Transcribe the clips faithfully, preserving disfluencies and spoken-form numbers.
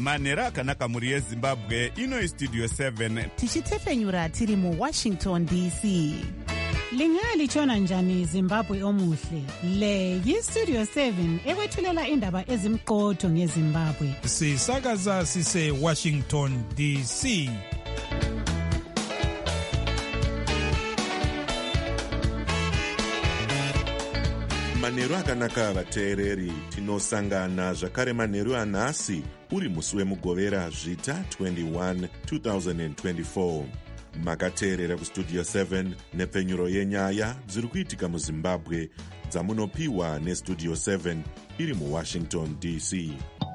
manheru akanaka mhuri yezimbabwe. Ino Studio seven tichitefenyura tiri muWashington D C. Lingalitshona njani Zimbabwe omuhle? Le yiStudio seven ekwethulela indaba ezimqotho ngeZimbabwe. Sisakaza sise Washington D C. Manheru akanaka vateereri, tinosangana zvakare manheru anhasi uri musi wemugovera zvita twenty-one twenty twenty-four. Makateerera kuStudio seven nepfenyuro yenyaya dziri kuitika muZimbabwe dzamunopiwa neStudio seven iri muWashington D C.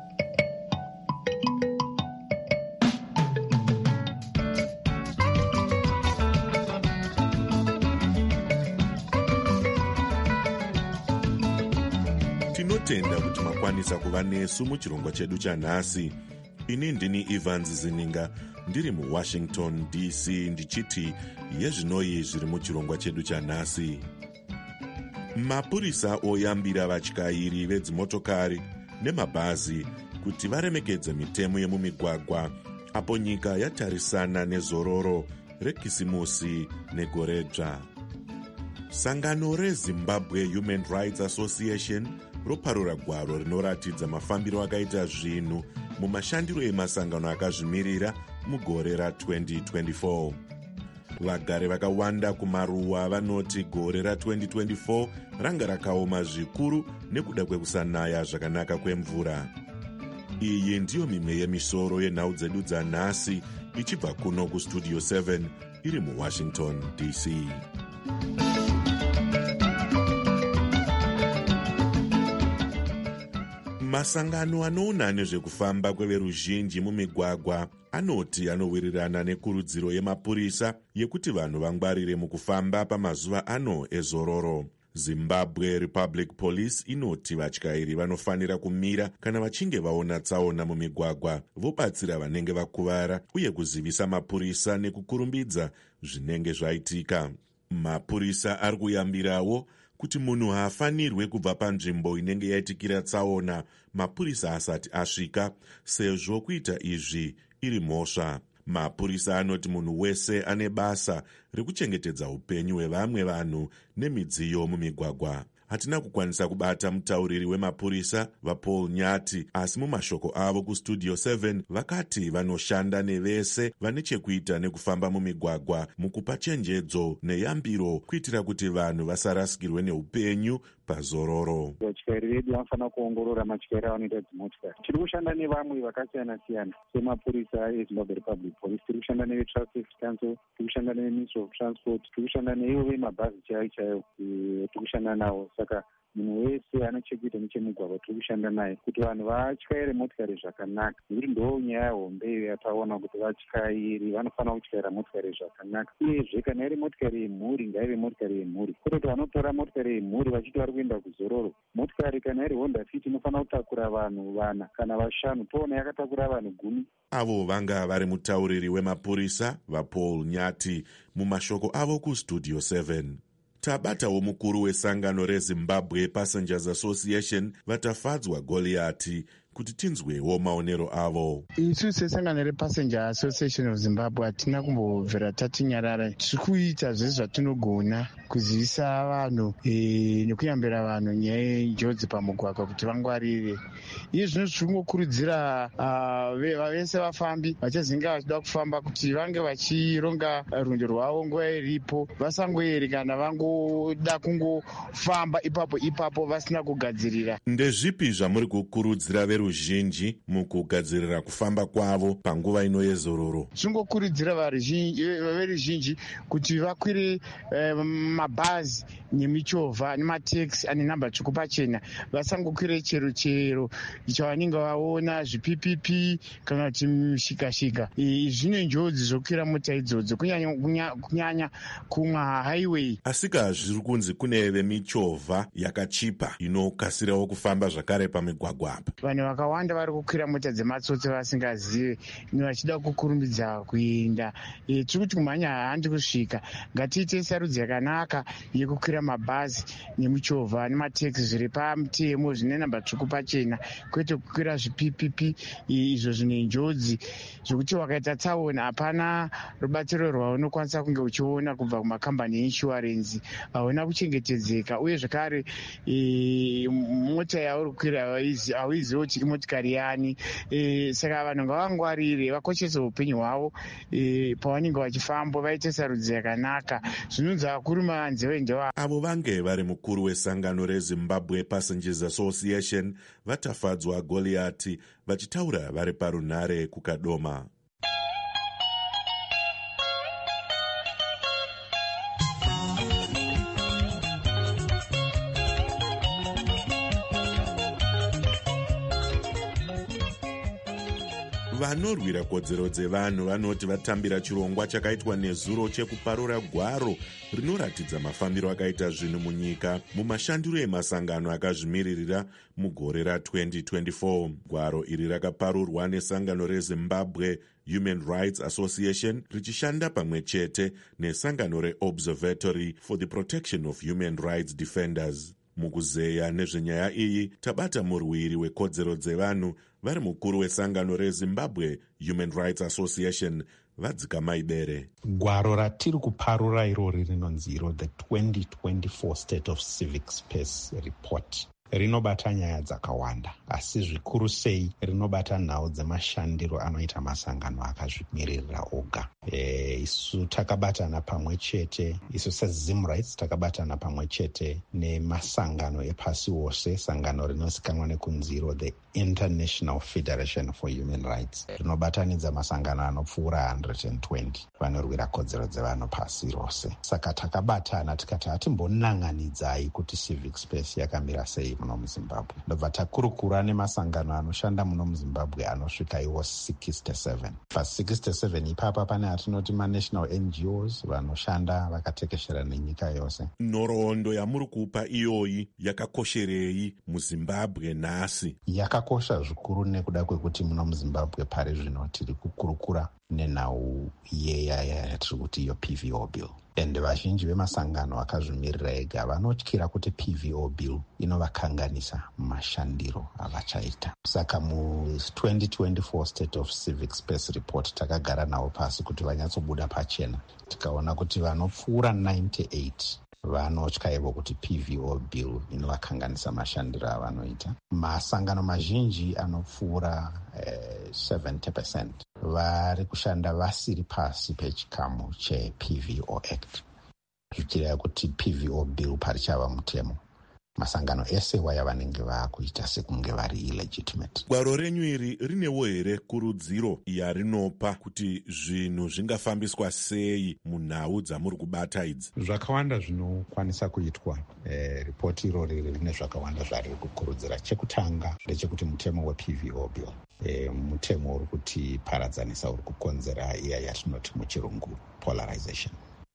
Tinotenda kuti makwanisa kuva nesu muchirongwa chedu chanhasi. Ini ndini Evans Zininga ndiri muWashington D C ndichiti yezvinoyi zviri muchirongwa chedu chanhasi. Mapurisa oyambira vatyairi vedzimotokari nemabhazi kuti varemekedze mitemo yemumigwagwa apo nyika yatarisana nezororo rekisimusi negore dzva. Sangano reZimbabwe Human Rights Association roparura gwaro rinoratidza mafambiro akaita zvinhu mumashandiro emasangano akazvimirira mugore ra-twenty twenty-four. Vagari vakawanda kumaruwa vanoti gore ra-twenty twenty-four ranga rakaoma zvikuru nekuda kwekusanaya zvakanaka kwemvura. Iyi ndiyo mimwe yemisoro yenhau dzedu dzanhasi ichibva kuno kuStudio seven iri muWashington D C. Masangano anoona nezvekufamba kweveruzhinji mumigwagwa anoti anowirirana nekurudziro yemapurisa yekuti vanhu vangwarire mukufamba pamazuva ano ezororo. Zimbabwe Republic Police inoti vatyairi vanofanira kumira kana vachinge vaona tsaona mumigwagwa, vobatsira vanenge vakuvara uye kuzivisa mapurisa nekukurumbidza zvinenge zvaitika. Mapurisa ari kuyambirawo kuti munhu haafanirwe kubva panzvimbo inenge yaitikira tsaona mapurisa asati asvika, sezvo kuita izvi iri mhosva. Mapurisa anoti munhu wese ane basa rekuchengetedza upenyu hwevamwe vanhu nemidziyo mumigwagwa. Hatina kukwanisa kubata mutauriri wemapurisa vaPaul Nyati, asi mumashoko avo kuStudio seven vakati vanoshanda nevese vane chekuita nekufamba mumigwagwa mukupa chenjedzo neyambiro kuitira kuti vanhu vasarasikirwe neupenyu pazororo. Vatyairi vedu vanofanira kuongorora matyairi avanoita dzimotokari. Tiri kushanda nevamwe vakasiyana siyana semapurisa eZimbabwe Republic Police, tiri kushanda neveTraffic Safety Council, tiri kushanda neMinistry of Transport, tiri kushanda neivo vemabhazi chaivo chaivo, tiri kushanda navo. Saka munhu wese ane chekuita nechemugwagwa tiri kushanda naye kuti vanhu vatyaire motokari zvakanaka. Iyi ndo nyaya hombe yataona kuti vatyairi vanofanira kutyaira motokari zvakanaka. Uyezve kana iri motokari yemhuri ngaive motokari yemhuri, kwete kuti vanotora motokari yemhuri vachiti vari kuenda kuzororo. Motokari kana iri Honda Fit inofanira kutakura vanhu vana kana vashanu, toona yakatakura vanhu gumi. Avo vanga vari mutauriri wemapurisa vaPaul Nyati mumashoko avo kuStudio seven. Tabatawo mukuru wesangano reZimbabwe Passengers Association vatafadzwa Goliati kuti tinzwewo maonero avo. Isu sesangano rePassenger Association of Zimbabwe hatina kumbobvera tatinyarara. Tiri kuita zvese zvatinogona kuzivisa vanhu e, nekuyambira vanhu nyaya yenjodzi pamugwagwa kuti vangwarire. Iye zvino zvinokurudzira uh, vese vafambi vachazinga vachida kufamba kuti vange vachironga rwendo rwavo nguva iripo, vasangoeri kana vangoda kungofamba ipapo ipapo vasina kugadzirira. Ndezvipi zvamuri kukurudzira veruzhinji mukugadzirira kufamba kwavo panguva ino yezororo? Zvinokurudzira veruzhinji kuti vakwire eh, mabhazi nemichovha nemateksi ane namba tsvuku pachena, vasangokwire chero chero chavanenge vaona zvipipipi kana kuti mishikashika. Zvine njodzi zvokwira mota idzodzo kunyanya, kunyanya kuma highway. Asika zviri kunzi kune vemichovha yakachipa inokasirawo kufamba zvakare pamigwagwa apa. Vanhu vakawanda vari kukwira mota dzematsotsi vasingazive vachida kukurumbidza kuenda. E, tiri kuti kumhanya handi kusvika. Ngatiite sarudzo yakanaka yekukwira mabhazi nemuchovha nemateksi zviri pamutemo zvine namba tsvuku pachena, kwete kukwira zvipipipi izvo zvine njodzi zvokuti wakaita tsaona hapana rubatsiro rwaunokwanisa kunge uchiona kubva kumakambani einshuwarensi, hauna kuchengetedzeka, uye zvakare e, mota yauri kukwira hauizivi kuti imotikari yani. E, saka vanhu ngavangwarire, vakoshese upenyu hwavo e, pavanenge vachifamba, vaite sarudzo yakanaka. Zvinonzi vakuru manzeve ndeva avo vange vari mukuru wesangano reZimbabwe Passengers Association vatafadzwa Goliati vachitaura vari parunhare kuKadoma. Vanorwira kodzero dzevanhu vanoti vatambira chirongwa chakaitwa nezuro chekuparura gwaro rinoratidza mafambiro akaita zvinhu munyika mumashandiro emasangano akazvimiririra mugore ra-twenty twenty-four. Gwaro iri rakaparurwa nesangano reZimbabwe Human Rights Association richishanda pamwe chete nesangano reObservatory for the Protection of Human Rights Defenders. Mukuzeya nezvenyaya iyi tabata murwiri wekodzero dzevanhu vari mukuru wesangano reZimbabwe Human Rights Association Vadzika Maibere. Gwaro ratiri kuparura irori rinonzi iro the twenty twenty-four State of Civic Space Report rinobata nyaya dzakawanda, asi zvikuru sei rinobata nhau dzemashandiro anoita masangano akazvimiririra oga. E, isu takabatana pamwe chete, isu seZim Rights takabatana pamwe chete nemasangano epasi wose, sangano rinozikanwa nekunziro the International Federation for Human Rights rinobatanidza masangano anopfuura one hundred twenty vanorwira kodzero dzevanhu pasi rose. Saka takabatana tikati hatimbonanganidzai kuti civic space yakamira sei muno muZimbabwe. Ndobva takurukura nemasangano anoshanda muno muZimbabwe anosvika iwo sixty-seven. Pa sixty-seven ipapa pane atinoti ma-national N G Os vanoshanda vakatekeshera nenyika yose. Nhoroondo yamuri kupa iyoyi yakakosherei muZimbabwe nhasi? Yakakosha zvikuru nekuda kwekuti muno muZimbabwe pari zvino tiri kukurukura nenhau yeyaya yatiri kuti iyo P V O bill. Ende vazhinji vemasangano akazvimirira ega vanotyira kuti P V O bill inovakanganisa mashandiro avachaita. Saka mu twenty twenty-four State of Civic Space Report takagara navo pasi kuti vanyatsobuda pachena. Tikaona kuti vanopfuura ninety-eight vanotya ivo kuti P V O bill inovakanganisa mashandiro avanoita. Masangano mazhinji anopfuura eh, seventy percent vari kushanda vasiri pasi pechikamu cheP V O Act, zvichireva kuti P V O bill parichava mutemo. Masangano ese waya vanenge vakuita sekunge vari illegitimate. Gwaro renyu iri rinewo here kurudziro yarinopa kuti zvinhu zvingafambiswa sei munhau dzamuri kubata idzi? Zvakawanda zvinokwanisa kuitwa. Eh, ripoti irori rine zvakawanda zvariri kukurudzira. Chekutanga ndechekuti mutemo weP V O bill, eh, mutemo uri kuti paradzanisa uri kukonzera iya yatinoti muchirungu polarization,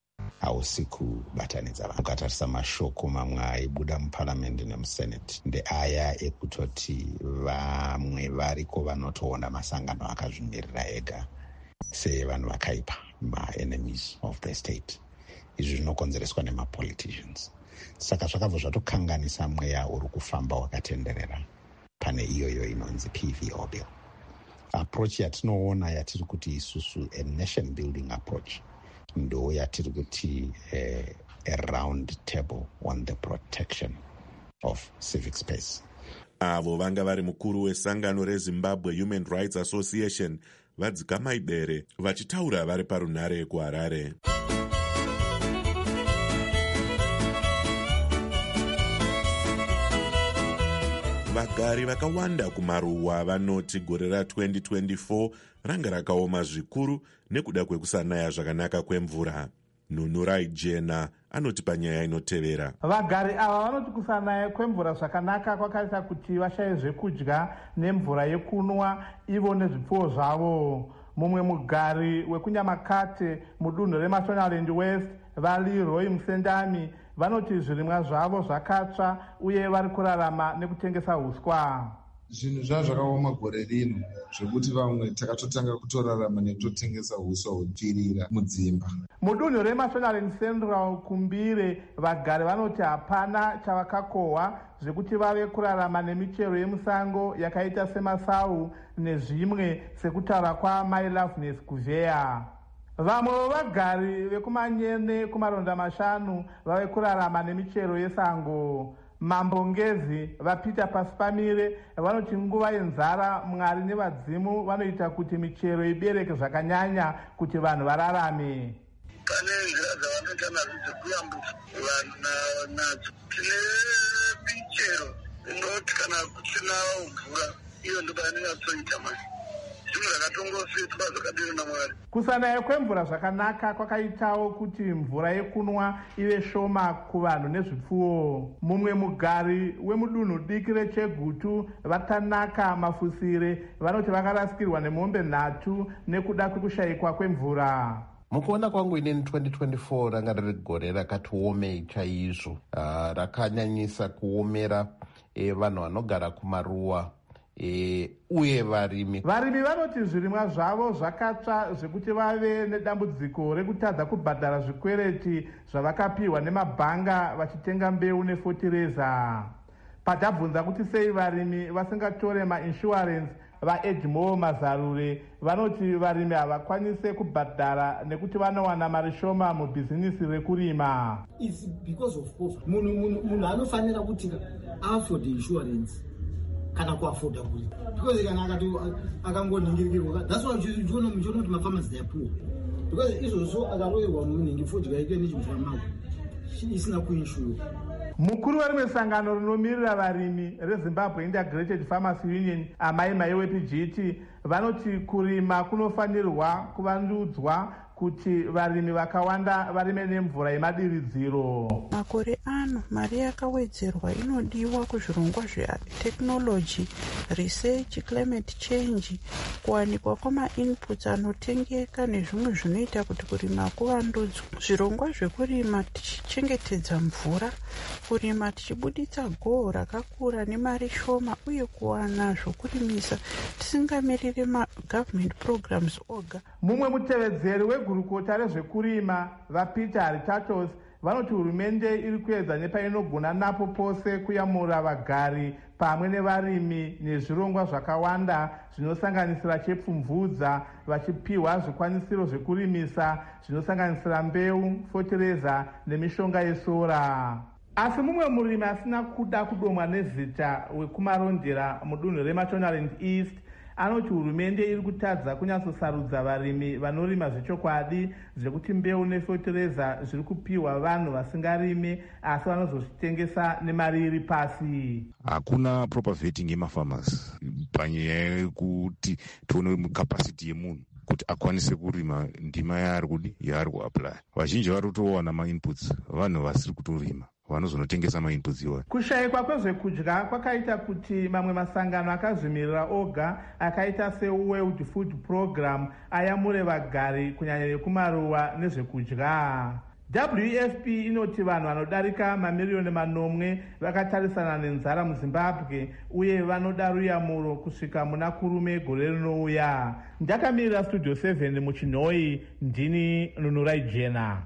hausi kubatanidza vanhu. Ukatarisa mashoko mamwe aibuda muparamendi nemuseneti ndeaya ekutoti vamwe variko vanotoona masangano akazvimirira ega sevanhu vakaipa, ma-enemies of the state. Izvi zvinokonzereswa nemapoliticians. Saka zvakabva zvatokanganisa mweya uri kufamba wakatenderera pane iyoyo inonzi P V O bill. Approach yatinoona yatiri kuti isusu a nation building approach ndo yatiri kuti eh, a round table on the protection of civic space. Avo vanga vari mukuru wesangano reZimbabwe Human Rights Association Vadzika Maibere vachitaura vari parunhare kuHarare. Vagari vakawanda kumaruwa vanoti gore ra-twenty twenty-four ranga rakaoma zvikuru nekuda kwekusanaya zvakanaka kwemvura. Nunurai Jena anoti panyaya inotevera. Vagari ava vanoti kusanaya kwemvura zvakanaka kwakaita kuti vashaye zvekudya nemvura yekunwa ivo nezvipfuwo zvavo. Mumwe mugari wekunyamakate mudunhu reMashonaland West Vali Roy Musendami vanoti zvirimwa zvavo zvakatsva uye vari kurarama nekutengesa huswa. zvinhu zvazvakaoma gore rino zvekuti vamwe takatotanga kutorarama nekutotengesa huswa hupfirira mudzimba. Mudunhu reMashonaland Central kumbire vagari vanoti hapana chavakakohwa zvekuti vave kurarama nemichero yemusango yakaita semasau nezvimwe sekutaura kwaMai Loveness Kuveya. Vamwe vagari vekumanyene kumaronda mashanu vave kurarama nemichero yesango. Mambongezi vaPeter Pasipamire vanoti nguva yenzara Mwari nevadzimu vanoita kuti michero ibereke zvakanyanya kuti vanhu vararame. Pane nzira dzavanoita nadzo dzekuyambutsa vanhu nadzo. Tine michero inoti kana kusina mvura iyo ndo painatsoita manje. Zvinhu zvakatongosvitswa zvakadini naMwari. Kusanaya kwemvura zvakanaka kwakaitawo kuti mvura yekunwa ive shoma kuvanhu nezvipfuwo. Mumwe mugari wemudunhu diki reChegutu Vatanaka Mafusire vanoti vakarasikirwa nemombe nhatu nekuda kwekushayikwa kwemvura. Mukuona kwangu inini twenty twenty-four ranga riri gore rakati omei chaizvo, uh, rakanyanyisa kuomera e, vanhu vanogara kumaruwa e, uye varimi. Varimi vanoti zvirimwa zvavo zvakatsva zvekuti vave nedambudziko rekutadza kubhadhara zvikwereti zvavakapiwa nemabhanga vachitenga mbeu nefotireza. Patabvunza kuti sei varimi vasingatore mainsurance, vaEdmo Mazarure vanoti varimi havakwanise kubhadhara nekuti vanowana mari shoma mubhizinisi rekurima. It's because of poverty. Munhu anofanira kuti afford insurance kana kuafoda kuri. Because kana akati akangoningirikirwa. That's why you know kuti mafarmers they are poor. Because izvozvo akaroyerwa munhu futi gaike nechimvura mako. Isina kuinsure. Mukuru werimwe sangano rinomiririra varimi reZimbabwe Integrated Farmers Union Amai Maiwe P G T vanoti kurima kunofanirwa kuvandudzwa kuti varimi vakawanda varime nemvura yemadiridziro. Makore ano mari yakawedzerwa inodiwa kuzvirongwa zveteknology, research, climate change, kuwanikwa kwama-inputs anotengeka nezvimwe zvinoita kuti kurima kuvandudzwe. Zvirongwa zvekurima tichichengetedza mvura, kurima tichibuditsa goho rakakura nemari shoma uye kuwana zvokurimisa tisingamirire ma-government programs oga. Mumwe mutevedzeri wegurukota rezvekurima vaPeter Haritatos vanoti hurumende iri kuedza nepainogona napo pose kuyamura vagari pamwe nevarimi nezvirongwa zvakawanda zvinosanganisira chepfumvudza vachipiwa zvikwanisiro zvekurimisa zvinosanganisira mbeu, fotireza nemishonga yesora. Asi mumwe murimi asina kuda kudomwa nezita wekumarondera mudunhu reMashonaland East anoti hurumende iri kutadza kunyatsosarudza varimi vanorima zvechokwadi zvekuti mbeu nefotireza zviri kupiwa vanhu vasingarimi asi vanozozvitengesa nemari iri pasi. Hakuna proper vetting yemafarmers panyaya yekuti tione capacity yemunhu kuti akwanise kurima ndima yaari kudi yaari kuapply. Vazhinji vari kutowana ma-inputs vanhu vasiri kutorima vanozonotengesa ma-inputs iwayo. Kushayikwa kwezvekudya kwakaita kuti mamwe masangano akazvimirira oga akaita seWorld Food Program ayamure vagari kunyanya vekumaruwa nezvekudya. W F P inoti vanhu vanodarika mamiriyoni manomwe vakatarisana nenzara muZimbabwe uye vanoda ruyamuro kusvika muna kurume gore rinouya. Ndakamirira Studio seven muChinoi, ndini Nunurai Jena.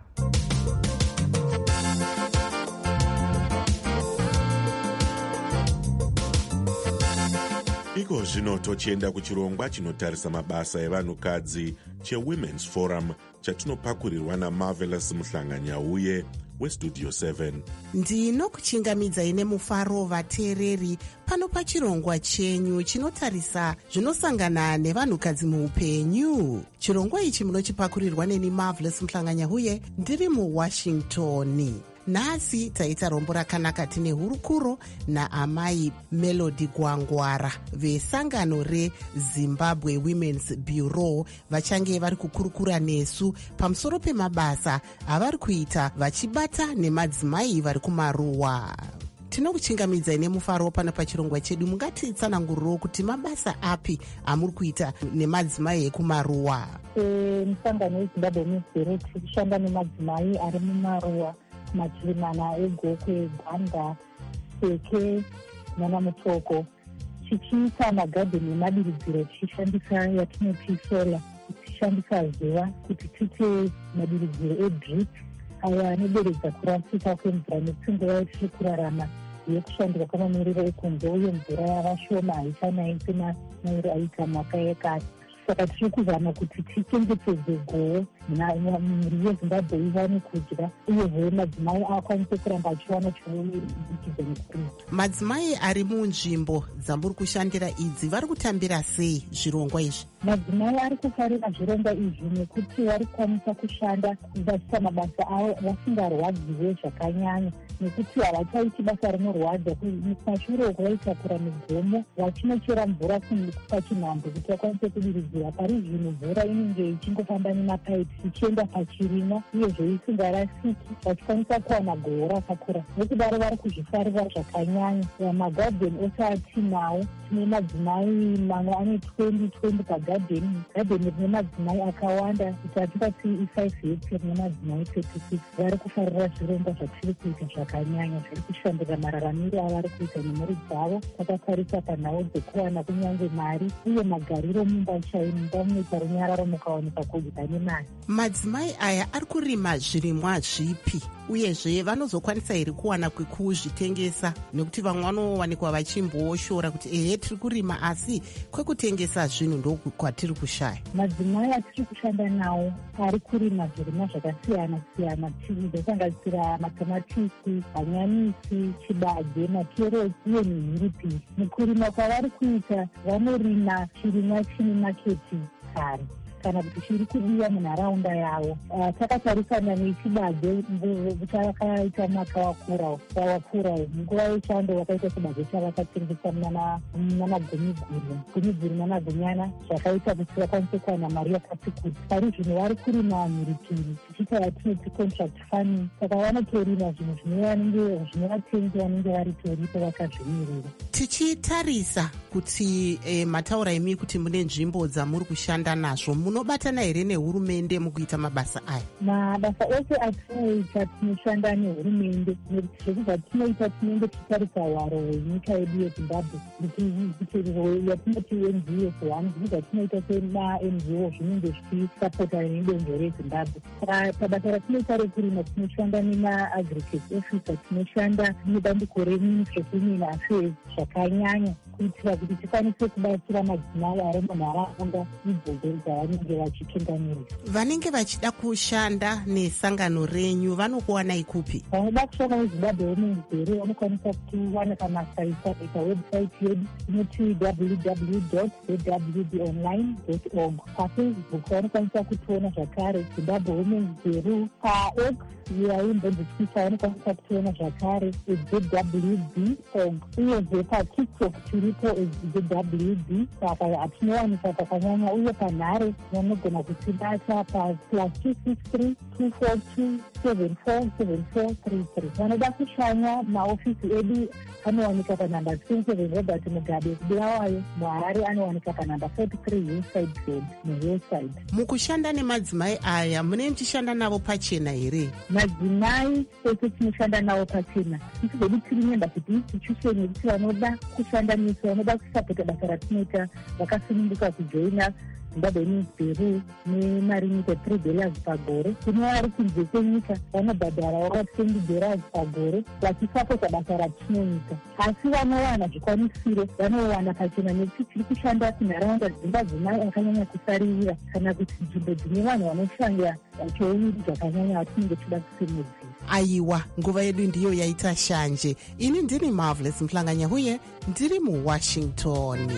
Iko zvino tochienda kuchirongwa chinotarisa mabasa evanhukadzi cheWomen's Forum chatinopakurirwa naMarvelous Muhlanganyauye weStudio seven. Ndinokuchingamidzai nemufaro vateereri pano pachirongwa chenyu chinotarisa zvinosangana nevanhukadzi muupenyu. Chirongwa ichi munochipakurirwa neni Marvelous Muhlanganyauye ndiri muWashington. Nhasi taita rombo rakanaka tine hurukuro naamai Melody Gwangwara vesangano reZimbabwe Women's Bureau vachange vari kukurukura nesu pamusoro pemabasa avari kuita vachibata nemadzimai vari kumaruwa. Tinokuchingamidzai nemufaro pano pachirongwa chedu. Mungatitsananguriro kuti mabasa api amuri kuita nemadzimai ekumaruwa? Musangano weZimbabwe Women's Bureau tiri kushanda nemadzimai ari mumaruwa machirimana egokwe, ganda, seke nana mutoko. tichiita magadheni emadiridziro tichishandisa yatinoti sola, tichishandisa zuva kuti tiite madiridziro edrip aya anoderedza kurasika kwemvura nekuti nguva yatiri kurarama yekushandika kwamamiriro ekunze uye mvura yava shoma haichanai semamiriro aita maka yekare. Saka tiri kuzama kuti tichengetedze gowe mhuri yezimbabwe iwane kudya uyezve madzimai akwanise kuramba achiwana chinoidikidza nekurima. Madzimai ari munzvimbo dzamuri kushandira idzi vari kutambira sei zvirongwa izvi? Madzimai ari kufarira zvirongwa izvi nekuti vari kukwanisa kushanda vachiita mabasa avo vasingarwadziwe zvakanyanya, nekuti havachaiti basa rinorwadza. Pashure okuvaitaura migomo vachinochera mvura pachinhambwe kuti vakwanise kudiridzira. Pari zvino mvura inenge ichingofamba nemapaipi ichienda pachirimwa uyezve isingarasiki, vachikwanisa kuwana goho rakakura. Nekudaro vari kuzvifarira zvakanyanya. Magadheni ose atinawo tine madzimai mamwe ane twendi twendi pagadheni. Gadheni rine madzimai akawanda kuti hatikati ifive hectare rine madzimai thirty six. Vari kufarira zvirongwa zvatiri kuita zvakanyanya zviri kushandira mararamiro avari kuita nemhuri dzavo. Takatarisa panhau dzekuwana kunyange mari uye magariro mumba chai mumba munoita runyararo mukawanika kudya nemari. Madzimai aya ari kurima zvirimwa zvipi uyezve vanozokwanisa here kuwana kwekuzvitengesa? Nekuti vamwe vanowanikwa vachimboshora kuti ehe tiri kurima asi kwekutengesa zvinhu ndokwatiri kushaya. Madzimai atiri kushanda nawo ari kurima zvirimwa zvakasiyana siyana zvichisanganisira matomatisi, hanyanisi, chibage, makeroti uye mihiripiri. Mukurima kwavari kuita vanorima chirimwa chine maketi kare kana kuti chiri kudiwa munharaunda yavo. Uh, takatarisana nechibage chakaita mwaka wakura wakura nguva yechando wakaita chibage chavakatengesa muna gumi gumi gumi gumi mana gunyana zvakaita kuti vakwanise kuwana mari yakati kuti. Pari zvino vari kurima mhiripiri tichiita yatinoti contract farming. Saka vanotorima zvinhu zvinovatengi vanenge vari toripo vakazvimirira. Tichitarisa kuti eh, mataura imi kuti mune nzvimbo dzamuri kushanda nazvo, munobatana here nehurumende mukuita mabasa aya? Mabasa ose atinoita tinoshanda nehurumende, nekuti zvese zvatinoita tinenge tichitarisa hwaro hwenyika yedu yezimbabwe. Yatinoti N G O one zvino zvatinoita sema-N G O zvinenge zvichisapota nedonzvo rezimbabwe. Pabasa ratinoita rekurima tinoshanda nema-agriculture officer, tinoshanda nebandiko reministry of women affairs zvakanyanya kuitira kuti tikwanise kubatsira madzimai ari munharaunda idzodzo dzavanenge vachitungamirisa. Vanenge vachida kushanda nesangano renyu vanokuwanai kupi? Vanoda kushanda nezimbabwe women's bureau vanokwanisa kuwana pamasaisa ita website yedu inoti w w w dot z w b online dot org. PaFacebook vanokwanisa kutoona zvakare Zimbabwe Women's Bureau. PaX yaimbonzitwita vanokwanisa kutoona zvakare z w b org. Uyezve paTikTok tiripo z w b. Saka hatinowanika pakanyanya uye panhare vanogona kutibata pa plus two six three two four two seven four seven four three three. Vanoda kushanya maofisi edu anowanika panhamba twenty-seven Robert Mugabe Bulawayo. muHarare anowanika panhamba forty-three Hillside Road muHillside. Mukushanda nemadzimai aya mune muchishanda navo pachena here? Madzimai ese tinoshanda navo pachena. Tichigodi tiri member kuti institution yekuti vanoda kushanda nesu, vanoda kusapota basa ratinoita vakasununguka kujoina Zimbabwe Women's Bureau nemarimita three dollars pagore. Kune vari kunze kwenyika vanobhadhara twenty dollars pagore vachisapota basa ratinoita, asi vanowana zvikwanisiro vanowana pachena nekuti tiri kushanda kunharaunda dzine madzimai akanyanya kusaririra kana kuti nzvimbo dzine vanhu vanoshanda chouviri zvakanyanya vatinenge tida kusimudzira. Aiwa, nguva yedu ndiyo yaita shanje. Ini ndini Marvelous Mhlanganya huye ndiri muWashington.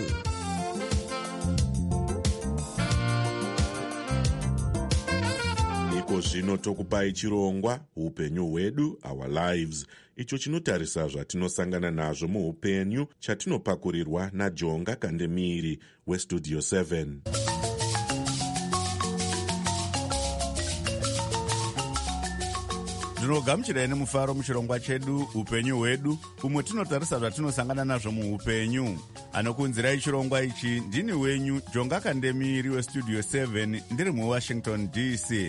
Zvino tokupai chirongwa upenyu hwedu, our lives, icho chinotarisa zvatinosangana nazvo muupenyu, chatinopakurirwa naJonga Kandemiri weStudio seven. Ndinogamuchirai nemufaro muchirongwa chedu upenyu hwedu, umwe tinotarisa zvatinosangana nazvo muupenyu. Anokunzirai chirongwa ichi ndini wenyu Jonga Kandemiri weStudio seven ndiri muWashington D C.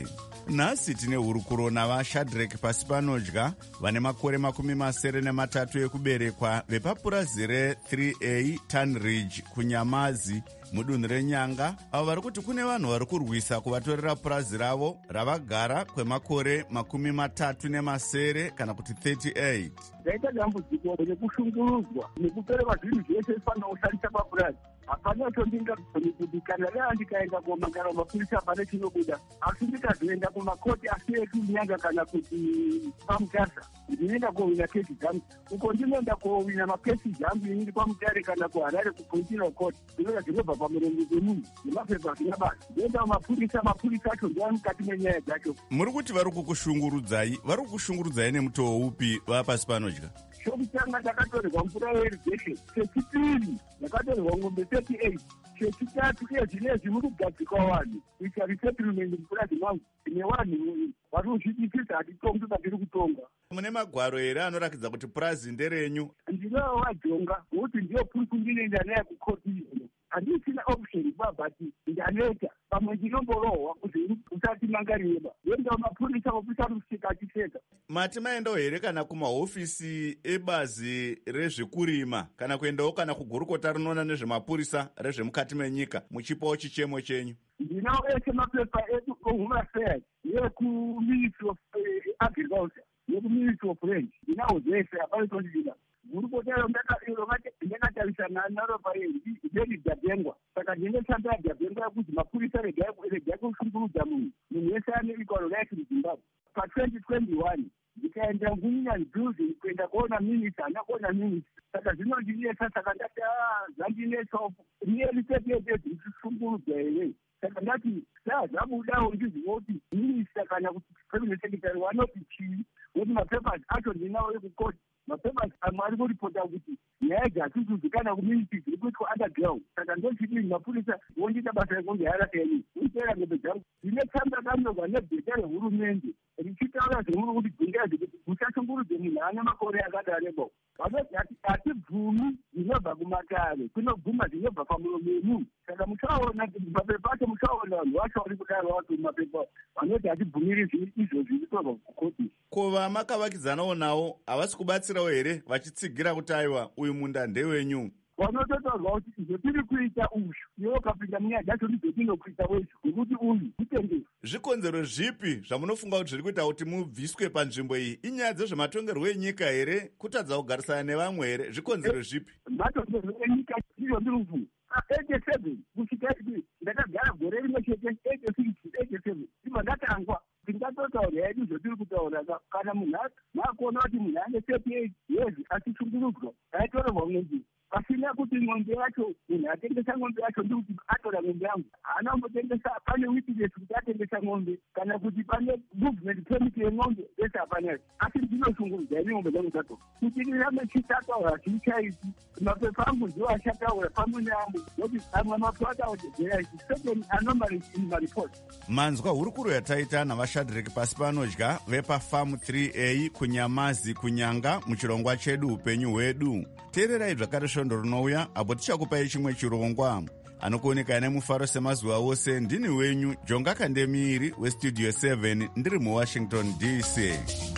nhasi tine hurukuro navashadrek pasi panodya vane makore makumi masere nematatu ekuberekwa vepapurazi re-three A Tunridge kunyamazi mudunhu renyanga, avo vari kuti kune vanhu vari kurwisa kuvatorera purazi ravo ravagara kwemakore makumi matatu nemasere kana kuti thirty-eight. Ndaita dambudziko rekushungurudzwa nekupereka zvinhu zvese zvifanira kushandisa papurazi. Hapana chondingagoni kuti kana raa ndikaenda komangara mapurisa pane chinobuda, asi ndikazoenda kumakoti asi ekunyanga kana kuti pamutasa ndinoenda kowina kesi dzangu. Uko ndinoenda kowina makesi dzangu inini pamutare kana kuharare kucontinal court, zvinova zvinobva pamurongo wemunhu nemapepa zvina basa. Ndoenda kumapurisa, mapurisa acho ndiva mukati menyaya dzacho. Muri kuti vari kukushungurudzai, vari kukushungurudzai nemutoo upi vapasi panodya? Chokutanga ndakatorerwa mvura yeirrigation, chechipiri ndakatorerwa ng'ombe thirty-eight, chechitatu iye zvinezvi muri kugadzikwa vanhu kuita resettlement mupurazi mangu nevanhu vari kuzvidikisa hatitongi patiri kutonga. Mune magwaro here anorakidza kuti purazi nderenyu? Ndinowo wajonga nokuti ndiyo puri ndinoenda naye kukoti izvo. Handisina option babati ndaneta pamwe ndinomborohwa kuti usati mangareba ndoenda mapurisa opisa rusika achiseka. Mati maendawo here kana kumahofisi ebazi rezvekurima kana kuendawo kana kugurukota rinoona nezvemapurisa rezvemukati menyika muchipawo chichemo chenyu? Ndinawo ese mapepa edu ohome affairs yekuministry of agriculture yekuministry of range ndinawo zvese hapaitondiina gurukota ndakatarisana naro paideni Dabengwa. Saka ndinotambira Dabengwa yekuti mapurisa regai kushungurudza munhu munhu wese ane equal right muZimbabwe. patwenty twenty-one ndikaenda ngunyani building kuenda kuona minista hana kuona minista. Saka zvinondinetsa, saka ndati zvandinetsawo nearly thirty-eight days ndichishungurudza here. Saka ndati da zvabudawo ndizivo kuti minista kana kuti permanent secretary wanoti chii, kuti mapapers acho ndinawo ekukoti. Mapapers amwe ari kuripota kuti nyaya dzatizuzikana kuminiti dziri kuitwa underground. Saka ndochidii mapurisa vondiita basa rekunge harakeni uipera ngombe dzangu dzine tsamba kanyorwa nebheta rehurumende richitaura zvemuri kuti dzingai zvekuti musashungurudze munhu ane makore akadarebo. Vanoti hatibvumi zvinobva kumatare, kunobvuma zvinobva pamuromo wemunhu. Saka muchaona mapepa acho, muchaona vanhu vacho vari kudaro vati mapepa vanoti hatibvumiri izvo zviri kutorwa kukoti. Kuva makavakidzanawo navo havasi kubatsirawo here vachitsigira kuti aiwa uyu munda ndewenyu? Vanototaurwa kuti izvo tiri kuita uzvu iwo ukapinda munyaya dzacho ndizotinokuita wezvo nekuti uyu mutengesi. Zvikonzero zvipi zvamunofunga kuti zviri kuita kuti mubviswe panzvimbo iyi? Inyaya dzezvematongerwo enyika here, kutadza kugarisana nevamwe here? Zvikonzero zvipi? Matongerwo enyika ndizvo ndiri kufunga. eighty-seven kusvika ndakagara gore rimwe chete, eighty-six eighty-seven ndibva ndatangwa ndingatotaura hedu zvotiri kutaura. Kana munhu akuona kuti munhu ane thirty-eight years achishungurudzwa aitorerwa ng'ombe pasina kuti ng'ombe yacho munhu atengesa ng'ombe yacho ndikuti atora ng'ombe yangu haana kumbotengesa. Pane witness kuti atengesa ng'ombe kana kuti pane movement permit yeng'ombe zvese hapana. Asi ndinoshungurudza ine ng'ombe dzangu dzato kuti ndirambe chitataura chichaiti mapepa angu ndiwo achataura pamwe neangu nokuti amwe mapepa ataura there is certain anomalies in my report. Manzwa hurukuro yataita navashadrek pasi panodya vepafamu three A kunyamazi kunyanga muchirongwa chedu upenyu hwedu. Teererai zvakare svondo rinouya apo tichakupai chimwe chirongwa. Anokuoneka nemufaro semazuva ose. Ndini wenyu Jonga Kandemiri westudio seven ndiri muWashington D C.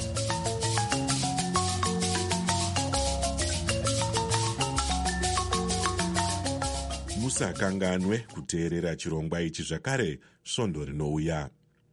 Musakanganwe kuteerera chirongwa ichi zvakare svondo rinouya.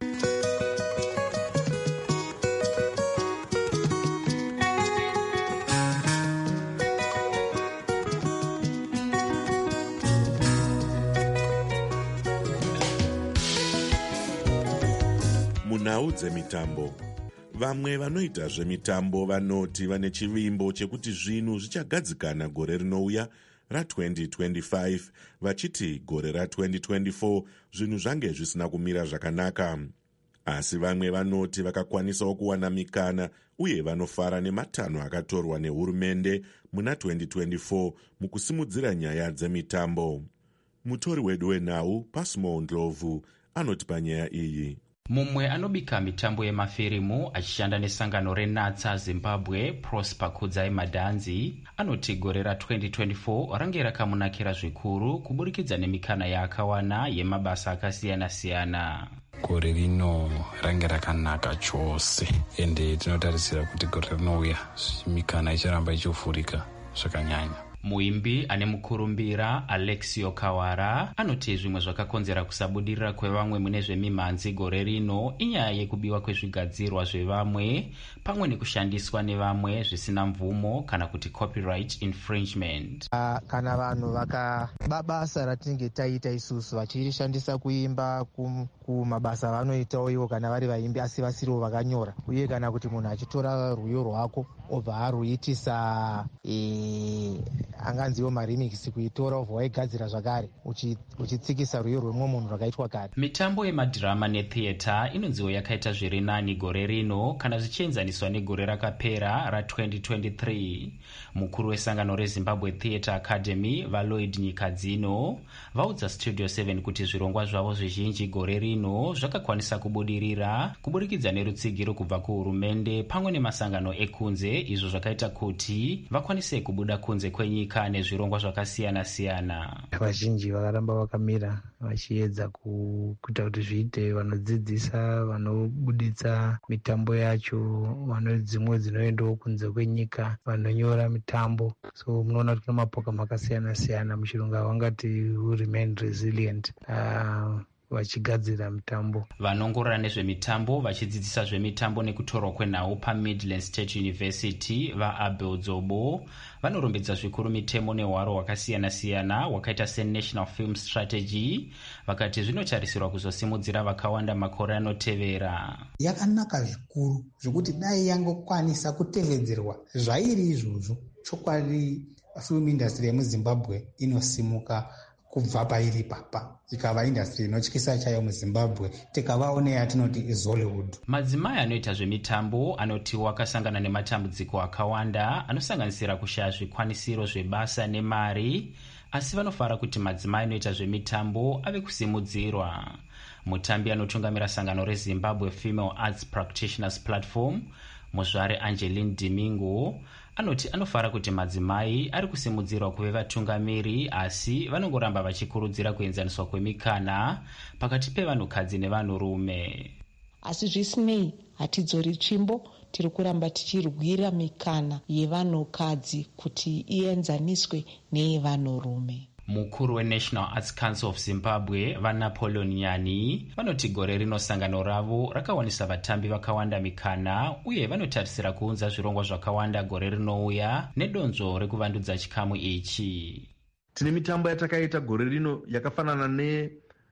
Munhau dzemitambo. Vamwe vanoita zvemitambo vanoti vane chivimbo chekuti zvinhu zvichagadzikana gore rinouya ra-twenty twenty-five vachiti gore ra-twenty twenty-four zvinhu zvange zvisina kumira zvakanaka. Asi vamwe vanoti vakakwanisawo kuwana mikana uye vanofara nematanho akatorwa nehurumende muna twenty twenty-four mukusimudzira nyaya dzemitambo. Mutori wedu wenhau Pasmo Ndlovu anoti panyaya iyi. mumwe anobika mitambo yemafirimu achishanda nesangano renatsa zimbabwe Prosper Kudzai Madhanzi anoti gore ra twenty twenty-four range rakamunakira zvikuru kuburikidza nemikana yaakawana yemabasa akasiyana-siyana. Gore rino range rakanaka chose ende tinotarisira kuti gore rinouya mikana icharamba ichifurika zvakanyanya. Muimbi ane mukurumbira Alexio Kawara anoti zvimwe zvakakonzera kusabudirira kwevamwe mune zvemimhanzi gore rino inyaya yekubiwa kwezvigadzirwa zvevamwe pamwe nekushandiswa nevamwe zvisina mvumo kana kuti copyright infringement. Uh, kana vanhu vakaba basa ratinenge taita isusu vachirishandisa kuimba kumabasa vanoitawo ivo kana vari vaimbi asi vasirivo vakanyora, uye kana kuti munhu achitora rwiyo rwako obva aruitisa e, anganziwo maremix kuitora obva waigadzira zvakare uchitsikisa rwiyo rwemwe munhu rwakaitwa kare. Mitambo yemadhirama netheatre inonziwo yakaita zviri nani gore rino kana zvichienzaniswa negore rakapera ra twenty twenty-three. Mukuru wesangano reZimbabwe Theatre Academy vaLloyd Nyikadzino vaudza Studio seven kuti zvirongwa zvavo zvizhinji gore rino zvakakwanisa kubudirira kuburikidza nerutsigiro kubva kuhurumende pamwe nemasangano ekunze, izvo zvakaita kuti vakwanise kubuda kunze kwenyika nezvirongwa zvakasiyana-siyana. Vazhinji vakaramba vakamira vachiedza kuita kuti zviite, vanodzidzisa, vanobuditsa mitambo yacho, vano dzimwe dzinoendawo kunze kwenyika, vanonyora mitambo. So munoona kuti mapoka akasiyana-siyana muchirungu vangati who remain resilient uh, vachigadzira mitambo. Vanongorora nezvemitambo vachidzidzisa zvemitambo nekutorwa kwenhau paMidland State University vaAbel Dzobo vanorumbidza zvikuru mitemo nehwaro hwakasiyana-siyana hwakaita seNational Film Strategy, vakati zvinotarisirwa kuzosimudzira vakawanda makore anotevera. Yakanaka zvikuru zvokuti dai yangokwanisa kutevedzerwa zvairi izvozvo, chokwadi film industry yemuZimbabwe inosimuka kubva pairi papa ikava industry inotyisa chayo muZimbabwe, tikavawo neyatinoti is Hollywood. Madzimai anoita zvemitambo anotiwo akasangana nematambudziko akawanda anosanganisira kushaya zvikwanisiro zvebasa nemari, asi vanofara kuti madzimai anoita zvemitambo ave kusimudzirwa. Mutambi anotungamira sangano reZimbabwe Female Arts Practitioners Platform, muzvare Angeline Dimingo, anoti anofara kuti madzimai ari kusimudzirwa kuve vatungamiri, asi vanongoramba vachikurudzira kuenzaniswa kwemikana pakati pevanhukadzi nevanhurume. Asi zvisinei, hatidzori tsvimbo, tiri kuramba tichirwira mikana yevanhukadzi kuti ienzaniswe neyevanhurume. Mukuru weNational Arts Council of Zimbabwe vaNapoleon Nyani vanoti gore rino sangano ravo rakawanisa vatambi vakawanda mikana, uye vanotarisira kuunza zvirongwa zvakawanda gore rinouya nedonzvo rekuvandudza chikamu ichi. Tine mitambo yatakaita gore rino yakafanana ne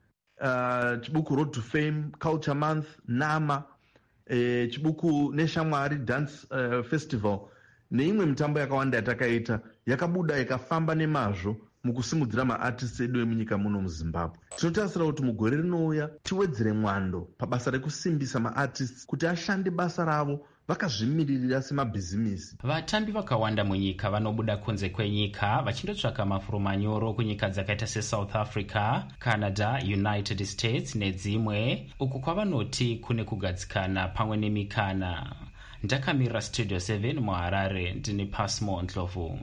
uh, chibuku Road to Fame, Culture Month, Nama, eh, chibuku Neshamwari Dance uh, Festival neimwe mitambo yakawanda yatakaita yakabuda yakafamba nemazvo mukusimudzira maartists edu emunyika muno muZimbabwe. Tinotarisira kuti mugore rinouya tiwedzere mwando pabasa rekusimbisa maartists kuti ashande basa ravo vakazvimiririra semabhizimisi. Vatambi vakawanda munyika vanobuda kunze kwenyika vachindotsvaka mafuro manyoro kunyika dzakaita seSouth Africa, Canada, United States nedzimwe, uku kwavanoti kune kugadzikana pamwe nemikana. Ndakamirira Studio seven muHarare, ndini Pasmo Ndlovu.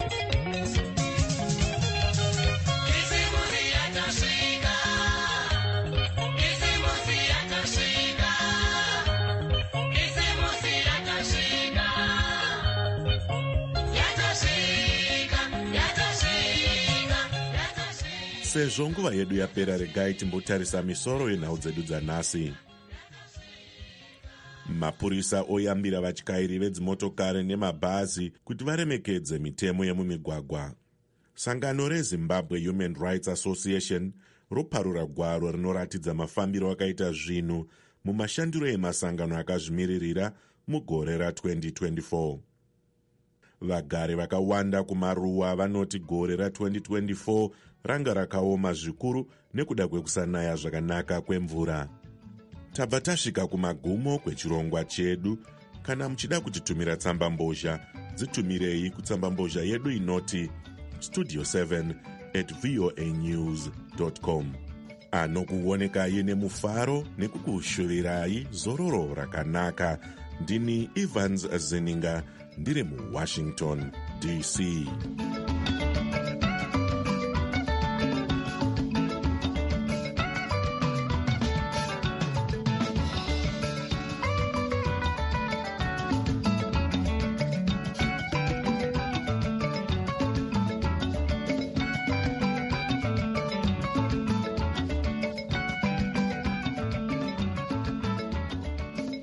Sezvo nguva yedu yapera, regai timbotarisa misoro yenhau dzedu dzanhasi. Mapurisa oyambira vatyairi vedzimotokari nemabhazi kuti varemekedze mitemo yemumigwagwa. Sangano reZimbabwe Human Rights Association roparura gwaro rinoratidza mafambiro akaita zvinhu mumashandiro emasangano akazvimiririra mugore ra twenty twenty-four. Vagari vakawanda kumaruwa vanoti gore ra twenty twenty-four ranga rakaoma zvikuru nekuda kwekusanaya zvakanaka kwemvura. Tabva tasvika kumagumo kwechirongwa chedu. Kana muchida kutitumira tsamba mbozha, dzitumirei kutsamba mbozha yedu inoti studio seven at voanews dot com. anokuonekai nemufaro nekukushuvirai zororo rakanaka. Ndini Evans Zeninga ndiri muWashington D C.